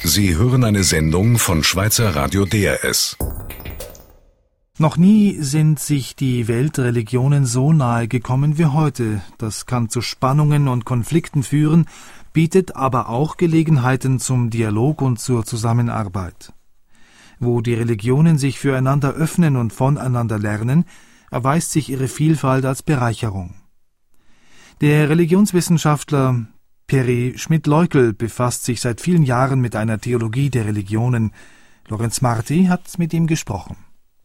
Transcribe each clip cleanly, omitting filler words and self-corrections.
Sie hören eine Sendung von Schweizer Radio DRS. Noch nie sind sich die Weltreligionen so nahe gekommen wie heute. Das kann zu Spannungen und Konflikten führen, bietet aber auch Gelegenheiten zum Dialog und zur Zusammenarbeit. Wo die Religionen sich füreinander öffnen und voneinander lernen, erweist sich ihre Vielfalt als Bereicherung. Der Religionswissenschaftler Perry Schmidt-Leukel befasst sich seit vielen Jahren mit einer Theologie der Religionen. Lorenz Marti hat mit ihm gesprochen.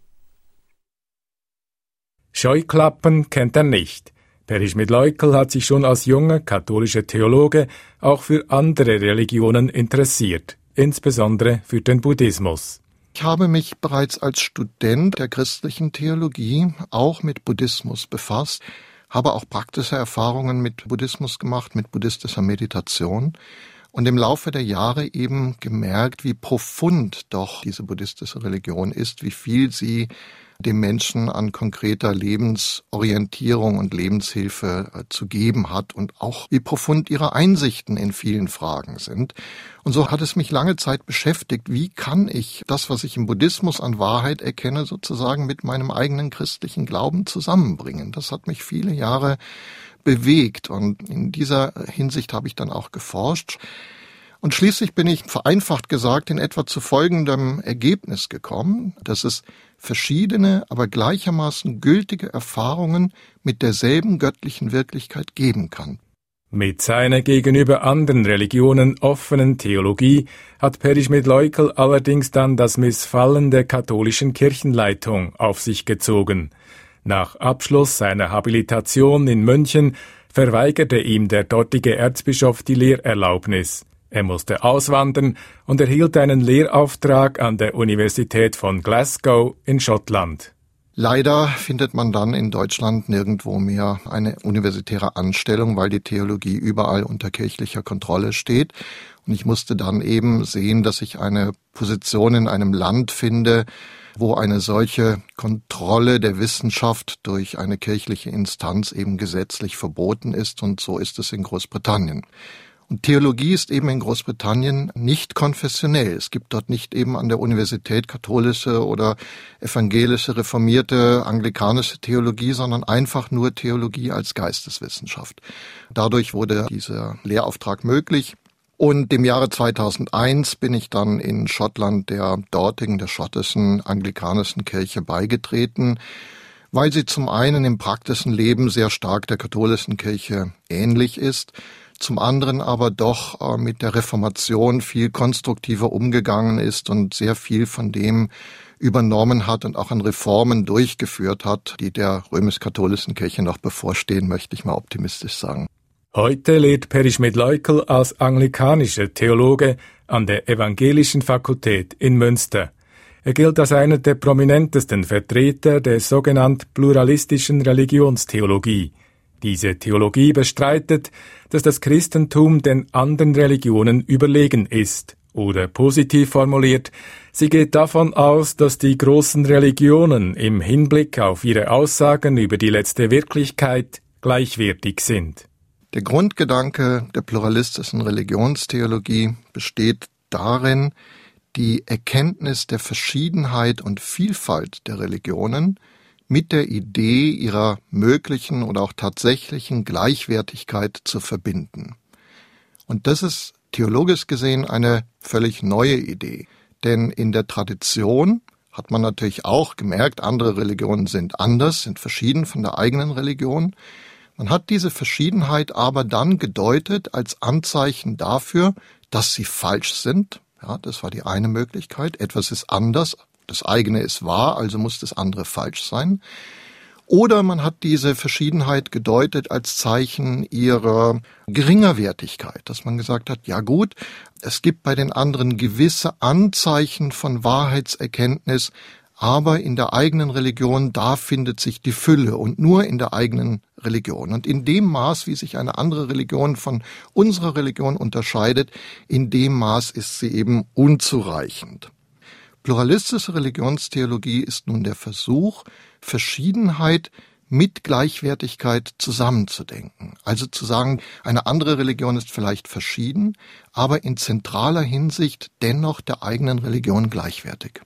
Scheuklappen kennt er nicht. Perry Schmidt-Leukel hat sich schon als junger katholischer Theologe auch für andere Religionen interessiert, insbesondere für den Buddhismus. Ich habe mich bereits als Student der christlichen Theologie auch mit Buddhismus befasst, habe auch praktische Erfahrungen mit Buddhismus gemacht, mit buddhistischer Meditation und im Laufe der Jahre eben gemerkt, wie profund doch diese buddhistische Religion ist, wie viel sie dem Menschen an konkreter Lebensorientierung und Lebenshilfe zu geben hat und auch wie profund ihre Einsichten in vielen Fragen sind. Und so hat es mich lange Zeit beschäftigt, wie kann ich das, was ich im Buddhismus an Wahrheit erkenne, sozusagen mit meinem eigenen christlichen Glauben zusammenbringen. Das hat mich viele Jahre bewegt und in dieser Hinsicht habe ich dann auch geforscht. Und schließlich bin ich, vereinfacht gesagt, in etwa zu folgendem Ergebnis gekommen, dass es verschiedene, aber gleichermaßen gültige Erfahrungen mit derselben göttlichen Wirklichkeit geben kann. Mit seiner gegenüber anderen Religionen offenen Theologie hat Perry Schmidt-Leukel allerdings dann das Missfallen der katholischen Kirchenleitung auf sich gezogen. Nach Abschluss seiner Habilitation in München verweigerte ihm der dortige Erzbischof die Lehrerlaubnis. Er musste auswandern und erhielt einen Lehrauftrag an der Universität von Glasgow in Schottland. Leider findet man dann in Deutschland nirgendwo mehr eine universitäre Anstellung, weil die Theologie überall unter kirchlicher Kontrolle steht. Und ich musste dann eben sehen, dass ich eine Position in einem Land finde, wo eine solche Kontrolle der Wissenschaft durch eine kirchliche Instanz eben gesetzlich verboten ist. Und so ist es in Großbritannien. Und Theologie ist eben in Großbritannien nicht konfessionell. Es gibt dort nicht eben an der Universität katholische oder evangelische, reformierte, anglikanische Theologie, sondern einfach nur Theologie als Geisteswissenschaft. Dadurch wurde dieser Lehrauftrag möglich. Und im Jahre 2001 bin ich dann in Schottland der schottischen anglikanischen Kirche beigetreten, weil sie zum einen im praktischen Leben sehr stark der katholischen Kirche ähnlich ist, zum anderen aber doch mit der Reformation viel konstruktiver umgegangen ist und sehr viel von dem übernommen hat und auch an Reformen durchgeführt hat, die der römisch-katholischen Kirche noch bevorstehen, möchte ich mal optimistisch sagen. Heute lehrt Perry Schmidt-Leukel als anglikanischer Theologe an der Evangelischen Fakultät in Münster. Er gilt als einer der prominentesten Vertreter der sogenannten pluralistischen Religionstheologie. Diese Theologie bestreitet, dass das Christentum den anderen Religionen überlegen ist. Oder positiv formuliert, sie geht davon aus, dass die großen Religionen im Hinblick auf ihre Aussagen über die letzte Wirklichkeit gleichwertig sind. Der Grundgedanke der pluralistischen Religionstheologie besteht darin, die Erkenntnis der Verschiedenheit und Vielfalt der Religionen mit der Idee ihrer möglichen oder auch tatsächlichen Gleichwertigkeit zu verbinden. Und das ist theologisch gesehen eine völlig neue Idee. Denn in der Tradition hat man natürlich auch gemerkt, andere Religionen sind anders, sind verschieden von der eigenen Religion. Man hat diese Verschiedenheit aber dann gedeutet als Anzeichen dafür, dass sie falsch sind. Ja, das war die eine Möglichkeit. Etwas ist anders. Das eigene ist wahr, also muss das andere falsch sein. Oder man hat diese Verschiedenheit gedeutet als Zeichen ihrer Geringerwertigkeit, dass man gesagt hat, ja gut, es gibt bei den anderen gewisse Anzeichen von Wahrheitserkenntnis, aber in der eigenen Religion, da findet sich die Fülle und nur in der eigenen Religion. Und in dem Maß, wie sich eine andere Religion von unserer Religion unterscheidet, in dem Maß ist sie eben unzureichend. Pluralistische Religionstheologie ist nun der Versuch, Verschiedenheit mit Gleichwertigkeit zusammenzudenken. Also zu sagen, eine andere Religion ist vielleicht verschieden, aber in zentraler Hinsicht dennoch der eigenen Religion gleichwertig.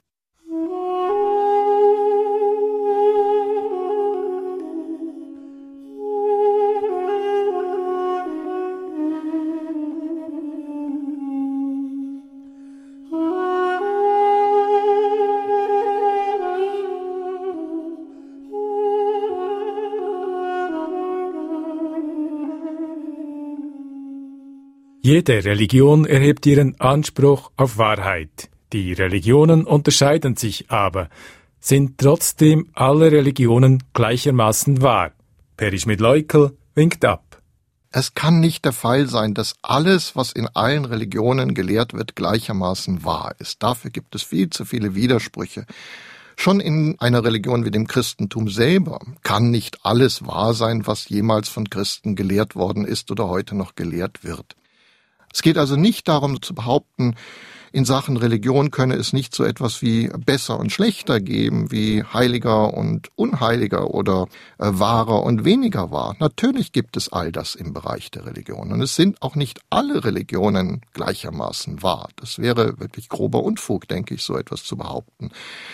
Jede Religion erhebt ihren Anspruch auf Wahrheit. Die Religionen unterscheiden sich aber, sind trotzdem alle Religionen gleichermaßen wahr. Peri Schmid-Leukl winkt ab. Es kann nicht der Fall sein, dass alles, was in allen Religionen gelehrt wird, gleichermaßen wahr ist. Dafür gibt es viel zu viele Widersprüche. Schon in einer Religion wie dem Christentum selber kann nicht alles wahr sein, was jemals von Christen gelehrt worden ist oder heute noch gelehrt wird. Es geht also nicht darum zu behaupten, in Sachen Religion könne es nicht so etwas wie besser und schlechter geben, wie heiliger und unheiliger oder wahrer und weniger wahr. Natürlich gibt es all das im Bereich der Religion. Und es sind auch nicht alle Religionen gleichermaßen wahr. Das wäre wirklich grober Unfug, denke ich, so etwas zu behaupten.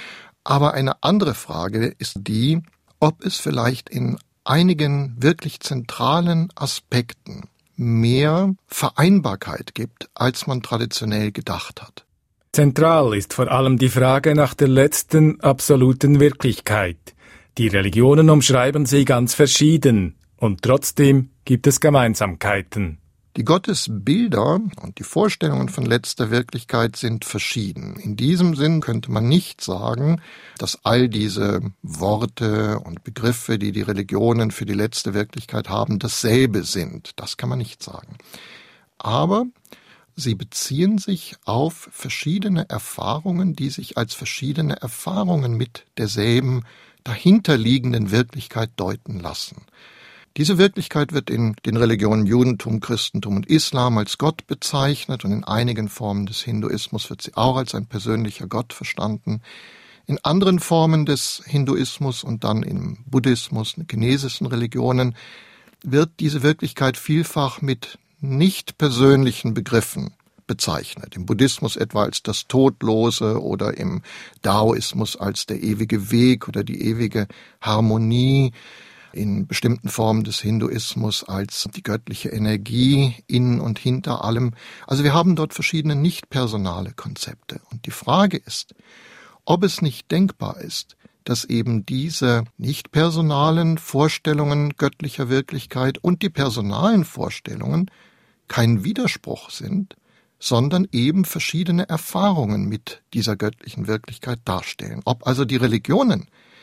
Aber eine andere Frage ist die, ob es vielleicht in einigen wirklich zentralen Aspekten mehr Vereinbarkeit gibt, als man traditionell gedacht hat. Zentral ist vor allem die Frage nach der letzten absoluten Wirklichkeit. Die Religionen umschreiben sie ganz verschieden, und trotzdem gibt es Gemeinsamkeiten. Die Gottesbilder und die Vorstellungen von letzter Wirklichkeit sind verschieden. In diesem Sinn könnte man nicht sagen, dass all diese Worte und Begriffe, die die Religionen für die letzte Wirklichkeit haben, dasselbe sind. Das kann man nicht sagen. Aber sie beziehen sich auf verschiedene Erfahrungen, die sich als verschiedene Erfahrungen mit derselben dahinterliegenden Wirklichkeit deuten lassen. Diese Wirklichkeit wird in den Religionen Judentum, Christentum und Islam als Gott bezeichnet und in einigen Formen des Hinduismus wird sie auch als ein persönlicher Gott verstanden. In anderen Formen des Hinduismus und dann im Buddhismus, in chinesischen Religionen, wird diese Wirklichkeit vielfach mit nicht persönlichen Begriffen bezeichnet. Im Buddhismus etwa als das Todlose oder im Daoismus als der ewige Weg oder die ewige Harmonie. In bestimmten Formen des Hinduismus als die göttliche Energie in und hinter allem. Also wir haben dort verschiedene nicht-personale Konzepte. Und die Frage ist, ob es nicht denkbar ist, dass eben diese nicht-personalen Vorstellungen göttlicher Wirklichkeit und die personalen Vorstellungen kein Widerspruch sind, sondern eben verschiedene Erfahrungen mit dieser göttlichen Wirklichkeit darstellen. Ob also die Religionen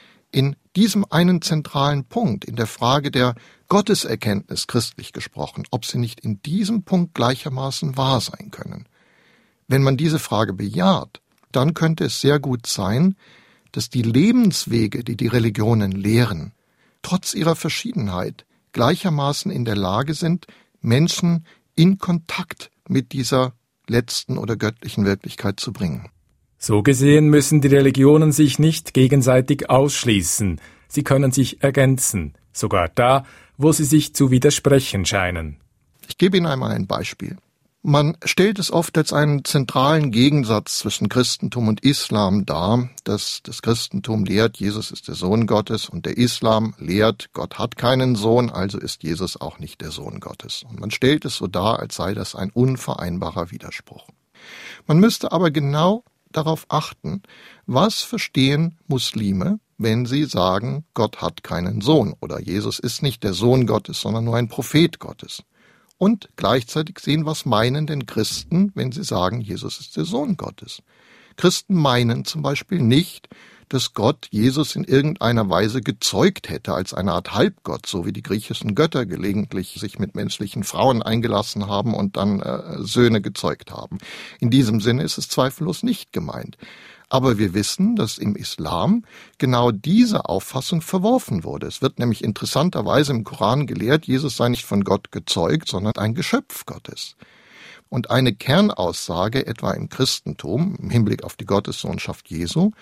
in diesem einen zentralen Punkt, in der Frage der Gotteserkenntnis christlich gesprochen, ob sie nicht in diesem Punkt gleichermaßen wahr sein können. Wenn man diese Frage bejaht, dann könnte es sehr gut sein, dass die Lebenswege, die die Religionen lehren, trotz ihrer Verschiedenheit gleichermaßen in der Lage sind, Menschen in Kontakt mit dieser letzten oder göttlichen Wirklichkeit zu bringen. So gesehen müssen die Religionen sich nicht gegenseitig ausschließen, sie können sich ergänzen, sogar da, wo sie sich zu widersprechen scheinen. Ich gebe Ihnen einmal ein Beispiel. Man stellt es oft als einen zentralen Gegensatz zwischen Christentum und Islam dar, dass das Christentum lehrt, Jesus ist der Sohn Gottes und der Islam lehrt, Gott hat keinen Sohn, also ist Jesus auch nicht der Sohn Gottes. Und man stellt es so dar, als sei das ein unvereinbarer Widerspruch. Man müsste aber genau darauf achten, was verstehen Muslime, wenn sie sagen, Gott hat keinen Sohn oder Jesus ist nicht der Sohn Gottes, sondern nur ein Prophet Gottes. Und gleichzeitig sehen, was meinen denn Christen, wenn sie sagen, Jesus ist der Sohn Gottes. Christen meinen zum Beispiel nicht, dass Gott Jesus in irgendeiner Weise gezeugt hätte als eine Art Halbgott, so wie die griechischen Götter gelegentlich sich mit menschlichen Frauen eingelassen haben und dann Söhne gezeugt haben. In diesem Sinne ist es zweifellos nicht gemeint. Aber wir wissen, dass im Islam genau diese Auffassung verworfen wurde. Es wird nämlich interessanterweise im Koran gelehrt, Jesus sei nicht von Gott gezeugt, sondern ein Geschöpf Gottes. Und eine Kernaussage, etwa im Christentum, im Hinblick auf die Gottessohnschaft Jesu,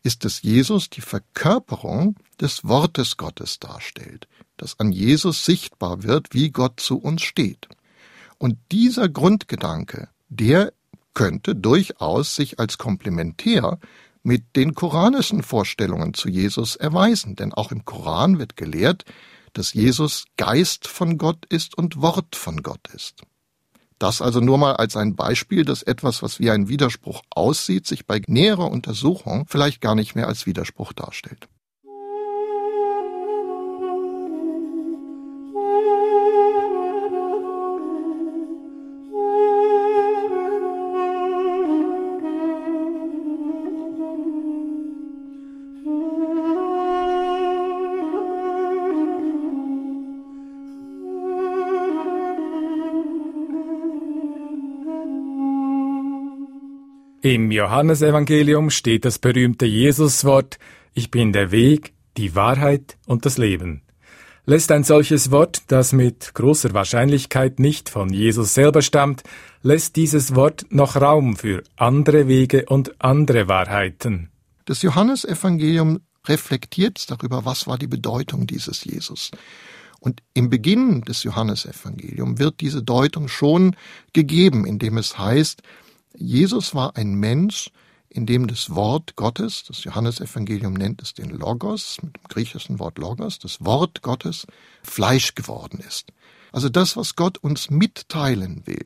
ist, dass Jesus die Verkörperung des Wortes Gottes darstellt, dass an Jesus sichtbar wird, wie Gott zu uns steht. Und dieser Grundgedanke, der könnte durchaus sich als komplementär mit den koranischen Vorstellungen zu Jesus erweisen. Denn auch im Koran wird gelehrt, dass Jesus Geist von Gott ist und Wort von Gott ist. Das also nur mal als ein Beispiel, dass etwas, was wie ein Widerspruch aussieht, sich bei näherer Untersuchung vielleicht gar nicht mehr als Widerspruch darstellt. Im Johannesevangelium steht das berühmte Jesuswort: Ich bin der Weg, die Wahrheit und das Leben. Lässt ein solches Wort, das mit großer Wahrscheinlichkeit nicht von Jesus selber stammt, lässt dieses Wort noch Raum für andere Wege und andere Wahrheiten. Das Johannesevangelium reflektiert darüber, was war die Bedeutung dieses Jesus. Und im Beginn des Johannesevangeliums wird diese Deutung schon gegeben, indem es heißt, Jesus war ein Mensch, in dem das Wort Gottes, das Johannesevangelium nennt es den Logos, mit dem griechischen Wort Logos, das Wort Gottes, Fleisch geworden ist. Also das, was Gott uns mitteilen will,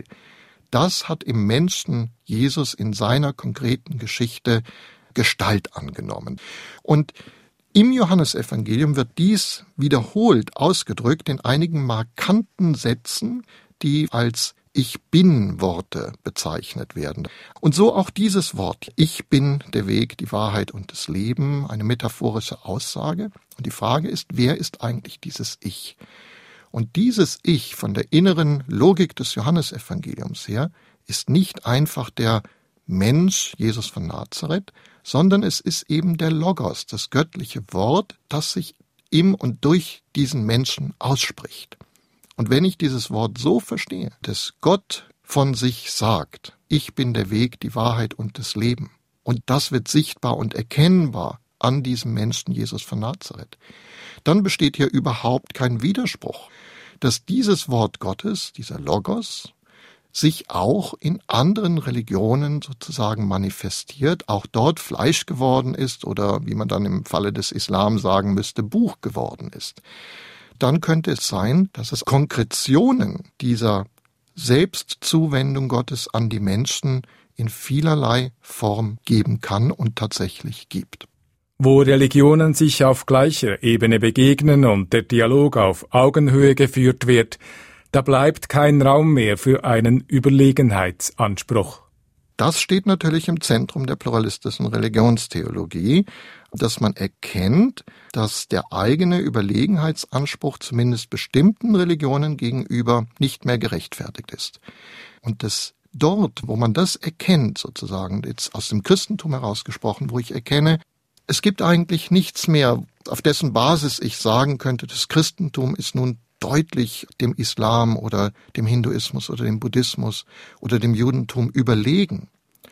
das hat im Menschen Jesus in seiner konkreten Geschichte Gestalt angenommen. Und im Johannesevangelium wird dies wiederholt ausgedrückt in einigen markanten Sätzen, die als Ich bin Worte bezeichnet werden. Und so auch dieses Wort. Ich bin der Weg, die Wahrheit und das Leben, eine metaphorische Aussage. Und die Frage ist, wer ist eigentlich dieses Ich? Und dieses Ich von der inneren Logik des Johannesevangeliums her ist nicht einfach der Mensch, Jesus von Nazareth, sondern es ist eben der Logos, das göttliche Wort, das sich im und durch diesen Menschen ausspricht. Und wenn ich dieses Wort so verstehe, dass Gott von sich sagt, ich bin der Weg, die Wahrheit und das Leben, und das wird sichtbar und erkennbar an diesem Menschen Jesus von Nazareth, dann besteht hier überhaupt kein Widerspruch, dass dieses Wort Gottes, dieser Logos, sich auch in anderen Religionen sozusagen manifestiert, auch dort Fleisch geworden ist oder, wie man dann im Falle des Islam sagen müsste, Buch geworden ist. Dann könnte es sein, dass es Konkretionen dieser Selbstzuwendung Gottes an die Menschen in vielerlei Form geben kann und tatsächlich gibt. Wo Religionen sich auf gleicher Ebene begegnen und der Dialog auf Augenhöhe geführt wird, da bleibt kein Raum mehr für einen Überlegenheitsanspruch. Das steht natürlich im Zentrum der pluralistischen Religionstheologie, dass man erkennt, dass der eigene Überlegenheitsanspruch zumindest bestimmten Religionen gegenüber nicht mehr gerechtfertigt ist. Und dass dort, wo man das erkennt, sozusagen jetzt aus dem Christentum herausgesprochen, wo ich erkenne, es gibt eigentlich nichts mehr, auf dessen Basis ich sagen könnte, das Christentum ist nun deutlich dem Islam oder dem Hinduismus oder dem Buddhismus oder dem Judentum überlegen,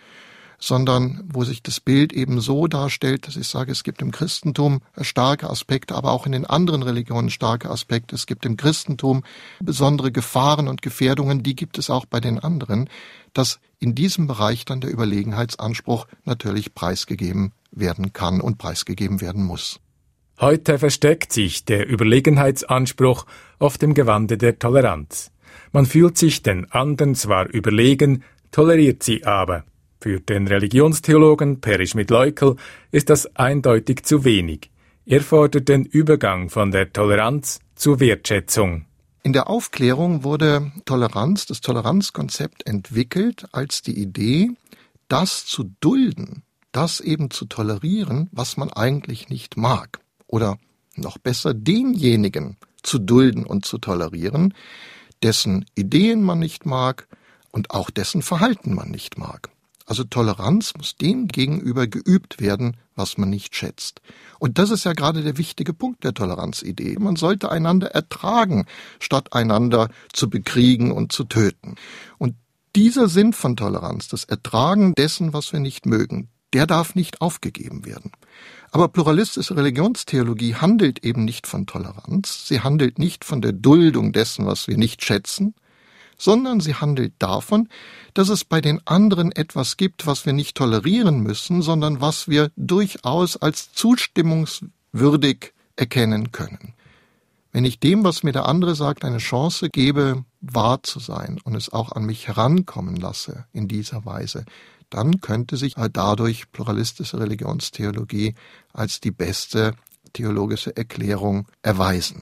sondern wo sich das Bild eben so darstellt, dass ich sage, es gibt im Christentum starke Aspekte, aber auch in den anderen Religionen starke Aspekte. Es gibt im Christentum besondere Gefahren und Gefährdungen, die gibt es auch bei den anderen, dass in diesem Bereich dann der Überlegenheitsanspruch natürlich preisgegeben werden kann und preisgegeben werden muss. Heute versteckt sich der Überlegenheitsanspruch oft im Gewande der Toleranz. Man fühlt sich den anderen zwar überlegen, toleriert sie aber. Für den Religionstheologen Peri Schmidt-Leukel ist das eindeutig zu wenig. Er fordert den Übergang von der Toleranz zur Wertschätzung. In der Aufklärung wurde Toleranz, das Toleranzkonzept entwickelt als die Idee, das zu dulden, das eben zu tolerieren, was man eigentlich nicht mag. Oder noch besser, denjenigen zu dulden und zu tolerieren, dessen Ideen man nicht mag und auch dessen Verhalten man nicht mag. Also Toleranz muss dem gegenüber geübt werden, was man nicht schätzt. Und das ist ja gerade der wichtige Punkt der Toleranzidee. Man sollte einander ertragen, statt einander zu bekriegen und zu töten. Und dieser Sinn von Toleranz, das Ertragen dessen, was wir nicht mögen, der darf nicht aufgegeben werden. Aber pluralistische Religionstheologie handelt eben nicht von Toleranz, sie handelt nicht von der Duldung dessen, was wir nicht schätzen, sondern sie handelt davon, dass es bei den anderen etwas gibt, was wir nicht tolerieren müssen, sondern was wir durchaus als zustimmungswürdig erkennen können. Wenn ich dem, was mir der andere sagt, eine Chance gebe, wahr zu sein und es auch an mich herankommen lasse in dieser Weise, dann könnte sich dadurch pluralistische Religionstheologie als die beste theologische Erklärung erweisen.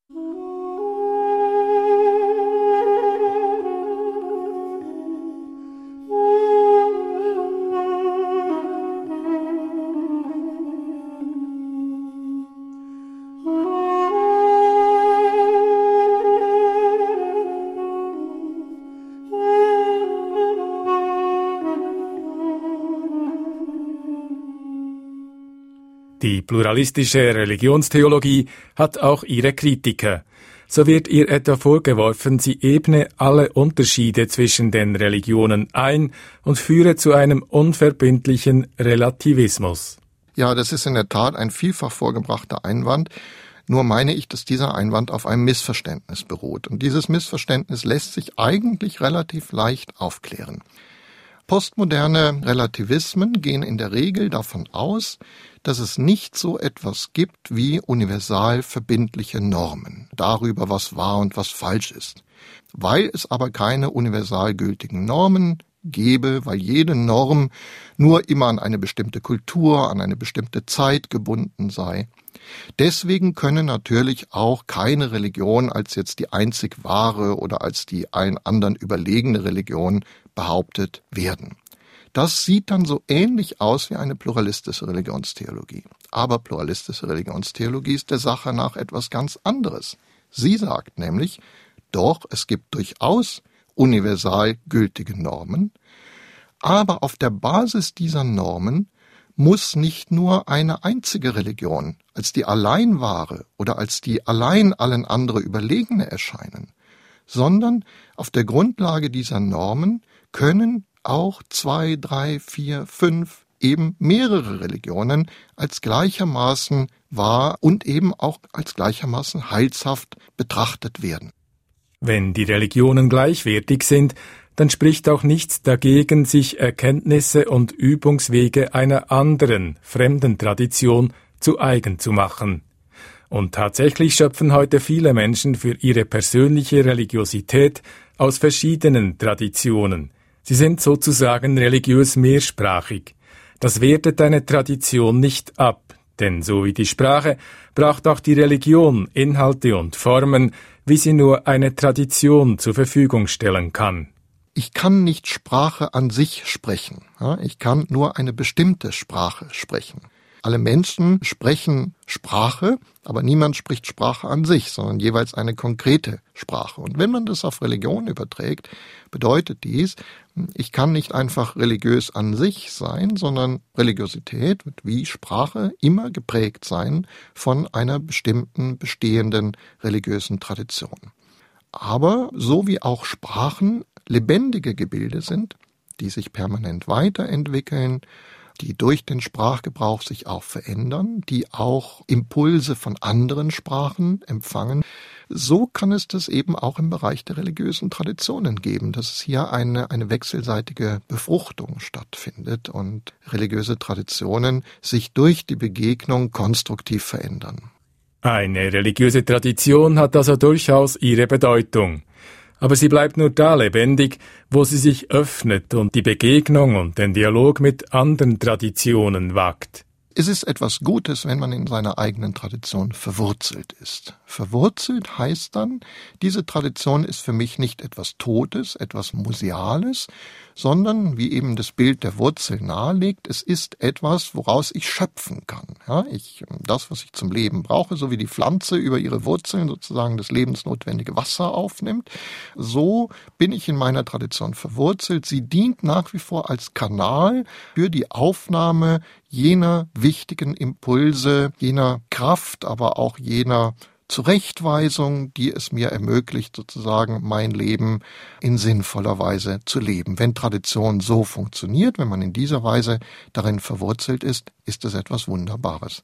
Die pluralistische Religionstheologie hat auch ihre Kritiker. So wird ihr etwa vorgeworfen, sie ebne alle Unterschiede zwischen den Religionen ein und führe zu einem unverbindlichen Relativismus. Ja, das ist in der Tat ein vielfach vorgebrachter Einwand. Nur meine ich, dass dieser Einwand auf einem Missverständnis beruht. Und dieses Missverständnis lässt sich eigentlich relativ leicht aufklären. Postmoderne Relativismen gehen in der Regel davon aus, dass es nicht so etwas gibt wie universal verbindliche Normen darüber, was wahr und was falsch ist. Weil es aber keine universal gültigen Normen gäbe, weil jede Norm nur immer an eine bestimmte Kultur, an eine bestimmte Zeit gebunden sei. Deswegen können natürlich auch keine Religion als jetzt die einzig wahre oder als die allen anderen überlegene Religion behauptet werden. Das sieht dann so ähnlich aus wie eine pluralistische Religionstheologie. Aber pluralistische Religionstheologie ist der Sache nach etwas ganz anderes. Sie sagt nämlich, doch, es gibt durchaus universal gültige Normen, aber auf der Basis dieser Normen muss nicht nur eine einzige Religion als die allein wahre oder als die allein allen anderen überlegene erscheinen, sondern auf der Grundlage dieser Normen können auch 2, 3, 4, 5 eben mehrere Religionen als gleichermaßen wahr und eben auch als gleichermaßen heilshaft betrachtet werden. Wenn die Religionen gleichwertig sind, dann spricht auch nichts dagegen, sich Erkenntnisse und Übungswege einer anderen, fremden Tradition zu eigen zu machen. Und tatsächlich schöpfen heute viele Menschen für ihre persönliche Religiosität aus verschiedenen Traditionen. Sie sind sozusagen religiös mehrsprachig. Das wertet eine Tradition nicht ab, denn so wie die Sprache braucht auch die Religion Inhalte und Formen, wie sie nur eine Tradition zur Verfügung stellen kann. Ich kann nicht Sprache an sich sprechen. Ich kann nur eine bestimmte Sprache sprechen. Alle Menschen sprechen Sprache, aber niemand spricht Sprache an sich, sondern jeweils eine konkrete Sprache. Und wenn man das auf Religion überträgt, bedeutet dies, ich kann nicht einfach religiös an sich sein, sondern Religiosität wird wie Sprache immer geprägt sein von einer bestimmten bestehenden religiösen Tradition. Aber so wie auch Sprachen lebendige Gebilde sind, die sich permanent weiterentwickeln, die durch den Sprachgebrauch sich auch verändern, die auch Impulse von anderen Sprachen empfangen. So kann es das eben auch im Bereich der religiösen Traditionen geben, dass es hier eine wechselseitige Befruchtung stattfindet und religiöse Traditionen sich durch die Begegnung konstruktiv verändern. Eine religiöse Tradition hat also durchaus ihre Bedeutung. Aber sie bleibt nur da lebendig, wo sie sich öffnet und die Begegnung und den Dialog mit anderen Traditionen wagt. Es ist etwas Gutes, wenn man in seiner eigenen Tradition verwurzelt ist. Verwurzelt heißt dann, diese Tradition ist für mich nicht etwas Totes, etwas Museales, sondern, wie eben das Bild der Wurzel nahelegt, es ist etwas, woraus ich schöpfen kann. Ja, das, was ich zum Leben brauche, so wie die Pflanze über ihre Wurzeln sozusagen das lebensnotwendige Wasser aufnimmt, so bin ich in meiner Tradition verwurzelt. Sie dient nach wie vor als Kanal für die Aufnahme jener wichtigen Impulse, jener Kraft, aber auch jener Zurechtweisung, die es mir ermöglicht, sozusagen mein Leben in sinnvoller Weise zu leben. Wenn Tradition so funktioniert, wenn man in dieser Weise darin verwurzelt ist, ist es etwas Wunderbares.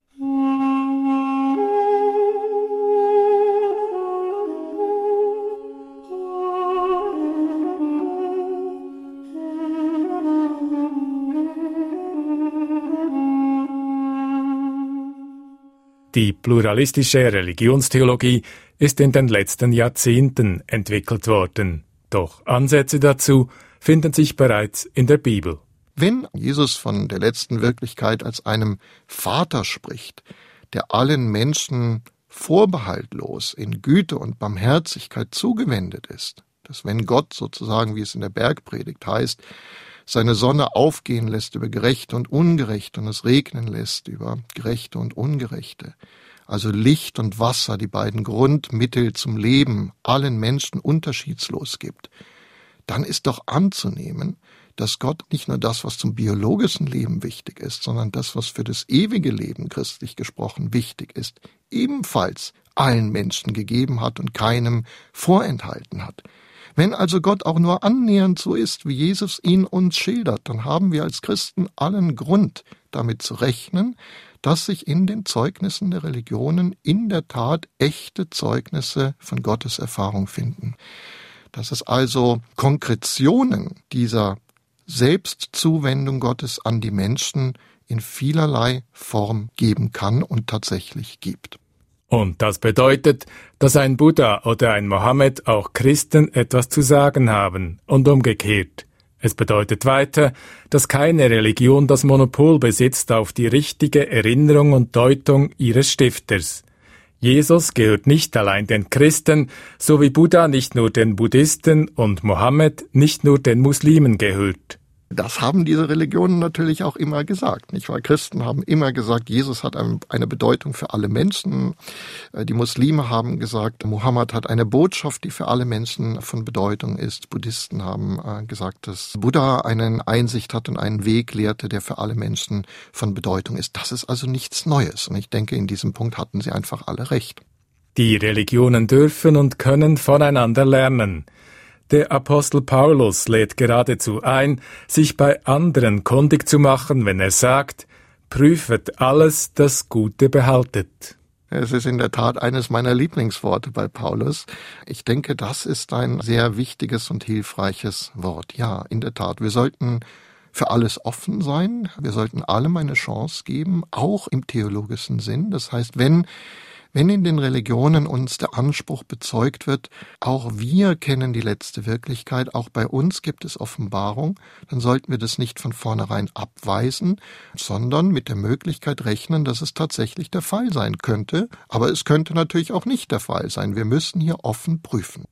Die pluralistische Religionstheologie ist in den letzten Jahrzehnten entwickelt worden. Doch Ansätze dazu finden sich bereits in der Bibel. Wenn Jesus von der letzten Wirklichkeit als einem Vater spricht, der allen Menschen vorbehaltlos in Güte und Barmherzigkeit zugewendet ist, dass wenn Gott sozusagen, wie es in der Bergpredigt heißt, seine Sonne aufgehen lässt über Gerechte und Ungerechte und es regnen lässt über Gerechte und Ungerechte. Also Licht und Wasser, die beiden Grundmittel zum Leben, allen Menschen unterschiedslos gibt. Dann ist doch anzunehmen, dass Gott nicht nur das, was zum biologischen Leben wichtig ist, sondern das, was für das ewige Leben, christlich gesprochen, wichtig ist, ebenfalls allen Menschen gegeben hat und keinem vorenthalten hat. Wenn also Gott auch nur annähernd so ist, wie Jesus ihn uns schildert, dann haben wir als Christen allen Grund, damit zu rechnen, dass sich in den Zeugnissen der Religionen in der Tat echte Zeugnisse von Gottes Erfahrung finden. Dass es also Konkretionen dieser Selbstzuwendung Gottes an die Menschen in vielerlei Form geben kann und tatsächlich gibt. Und das bedeutet, dass ein Buddha oder ein Mohammed auch Christen etwas zu sagen haben und umgekehrt. Es bedeutet weiter, dass keine Religion das Monopol besitzt auf die richtige Erinnerung und Deutung ihres Stifters. Jesus gehört nicht allein den Christen, so wie Buddha nicht nur den Buddhisten und Mohammed nicht nur den Muslimen gehört. Das haben diese Religionen natürlich auch immer gesagt, nicht wahr? Christen haben immer gesagt, Jesus hat eine Bedeutung für alle Menschen. Die Muslime haben gesagt, Mohammed hat eine Botschaft, die für alle Menschen von Bedeutung ist. Buddhisten haben gesagt, dass Buddha eine Einsicht hat und einen Weg lehrte, der für alle Menschen von Bedeutung ist. Das ist also nichts Neues. Und ich denke, in diesem Punkt hatten sie einfach alle recht. Die Religionen dürfen und können voneinander lernen. Der Apostel Paulus lädt geradezu ein, sich bei anderen kundig zu machen, wenn er sagt, prüfet alles, das Gute behaltet. Es ist in der Tat eines meiner Lieblingsworte bei Paulus. Ich denke, das ist ein sehr wichtiges und hilfreiches Wort. Ja, in der Tat, wir sollten für alles offen sein. Wir sollten allem eine Chance geben, auch im theologischen Sinn. Das heißt, wenn in den Religionen uns der Anspruch bezeugt wird, auch wir kennen die letzte Wirklichkeit, auch bei uns gibt es Offenbarung, dann sollten wir das nicht von vornherein abweisen, sondern mit der Möglichkeit rechnen, dass es tatsächlich der Fall sein könnte. Aber es könnte natürlich auch nicht der Fall sein. Wir müssen hier offen prüfen.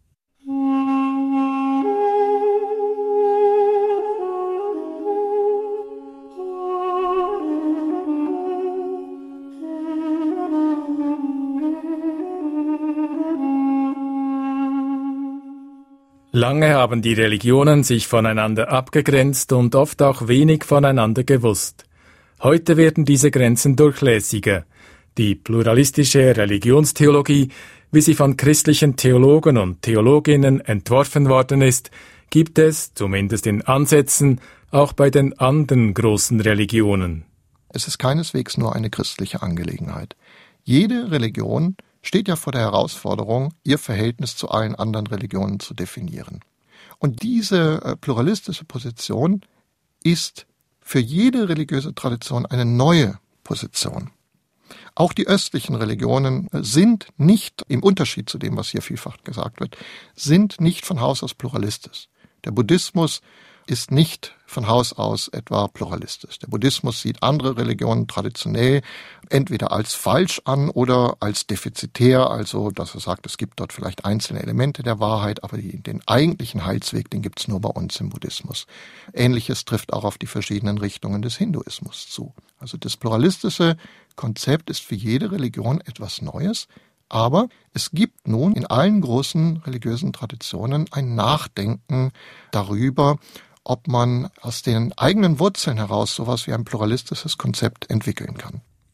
Lange haben die Religionen sich voneinander abgegrenzt und oft auch wenig voneinander gewusst. Heute werden diese Grenzen durchlässiger. Die pluralistische Religionstheologie, wie sie von christlichen Theologen und Theologinnen entworfen worden ist, gibt es, zumindest in Ansätzen, auch bei den anderen großen Religionen. Es ist keineswegs nur eine christliche Angelegenheit. Jede Religion steht ja vor der Herausforderung, ihr Verhältnis zu allen anderen Religionen zu definieren. Und diese pluralistische Position ist für jede religiöse Tradition eine neue Position. Auch die östlichen Religionen sind nicht, im Unterschied zu dem, was hier vielfach gesagt wird, sind nicht von Haus aus pluralistisch. Der Buddhismus ist nicht von Haus aus etwa pluralistisch. Der Buddhismus sieht andere Religionen traditionell entweder als falsch an oder als defizitär, also dass er sagt, es gibt dort vielleicht einzelne Elemente der Wahrheit, aber den eigentlichen Heilsweg, den gibt es nur bei uns im Buddhismus. Ähnliches trifft auch auf die verschiedenen Richtungen des Hinduismus zu. Also das pluralistische Konzept ist für jede Religion etwas Neues, aber es gibt nun in allen großen religiösen Traditionen ein Nachdenken darüber, ob man aus den eigenen Wurzeln heraus sowas wie ein pluralistisches Konzept entwickeln kann.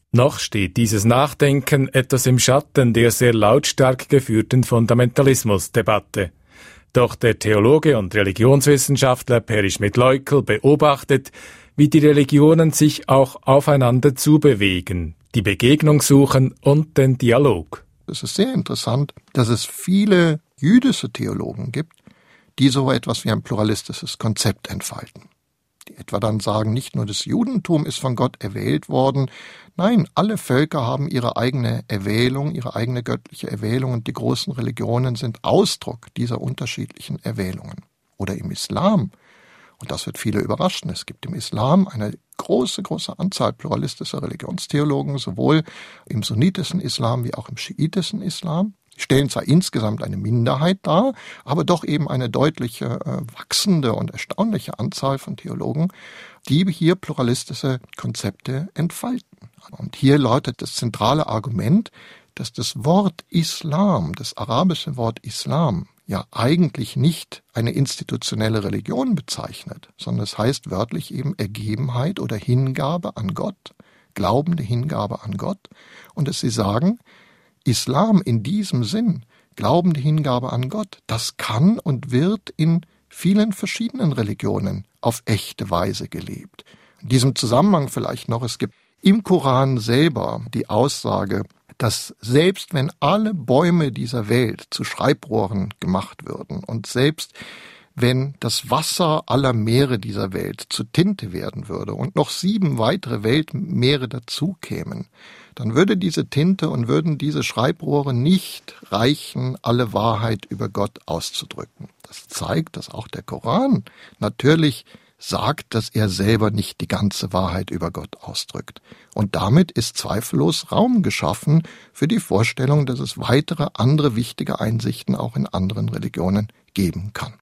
Noch steht dieses Nachdenken etwas im Schatten der sehr lautstark geführten Fundamentalismusdebatte. Doch der Theologe und Religionswissenschaftler Peri Schmidt-Leukel beobachtet, wie die Religionen sich auch aufeinander zubewegen, die Begegnung suchen und den Dialog. Es ist sehr interessant, dass es viele jüdische Theologen gibt, die so etwas wie ein pluralistisches Konzept entfalten. Die etwa dann sagen, nicht nur das Judentum ist von Gott erwählt worden, nein, alle Völker haben ihre eigene Erwählung, ihre eigene göttliche Erwählung und die großen Religionen sind Ausdruck dieser unterschiedlichen Erwählungen. Oder im Islam, und das wird viele überraschen, es gibt im Islam eine große Anzahl pluralistischer Religionstheologen, sowohl im sunnitischen Islam wie auch im schiitischen Islam. Die stellen zwar insgesamt eine Minderheit dar, aber doch eben eine deutliche, wachsende und erstaunliche Anzahl von Theologen, die hier pluralistische Konzepte entfalten. Und hier lautet das zentrale Argument, dass das Wort Islam, das arabische Wort Islam, ja eigentlich nicht eine institutionelle Religion bezeichnet, sondern es heißt wörtlich eben Ergebenheit oder Hingabe an Gott, glaubende Hingabe an Gott. Und dass sie sagen, Islam in diesem Sinn, glaubende Hingabe an Gott, das kann und wird in vielen verschiedenen Religionen auf echte Weise gelebt. In diesem Zusammenhang vielleicht noch, es gibt im Koran selber die Aussage, dass selbst wenn alle Bäume dieser Welt zu Schreibrohren gemacht würden und selbst wenn das Wasser aller Meere dieser Welt zu Tinte werden würde und noch 7 weitere Weltmeere dazukämen, dann würde diese Tinte und würden diese Schreibrohre nicht reichen, alle Wahrheit über Gott auszudrücken. Das zeigt, dass auch der Koran natürlich sagt, dass er selber nicht die ganze Wahrheit über Gott ausdrückt. Und damit ist zweifellos Raum geschaffen für die Vorstellung, dass es weitere andere wichtige Einsichten auch in anderen Religionen geben kann.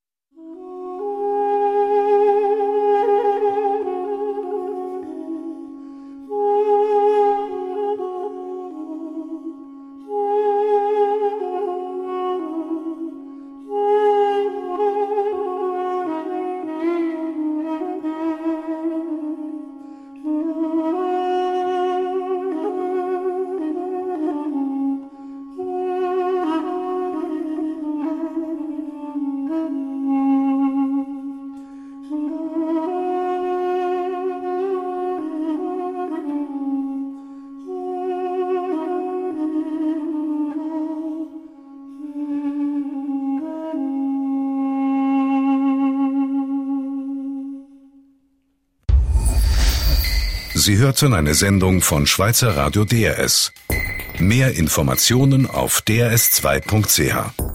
Sie hörten eine Sendung von Schweizer Radio DRS. Mehr Informationen auf drs2.ch.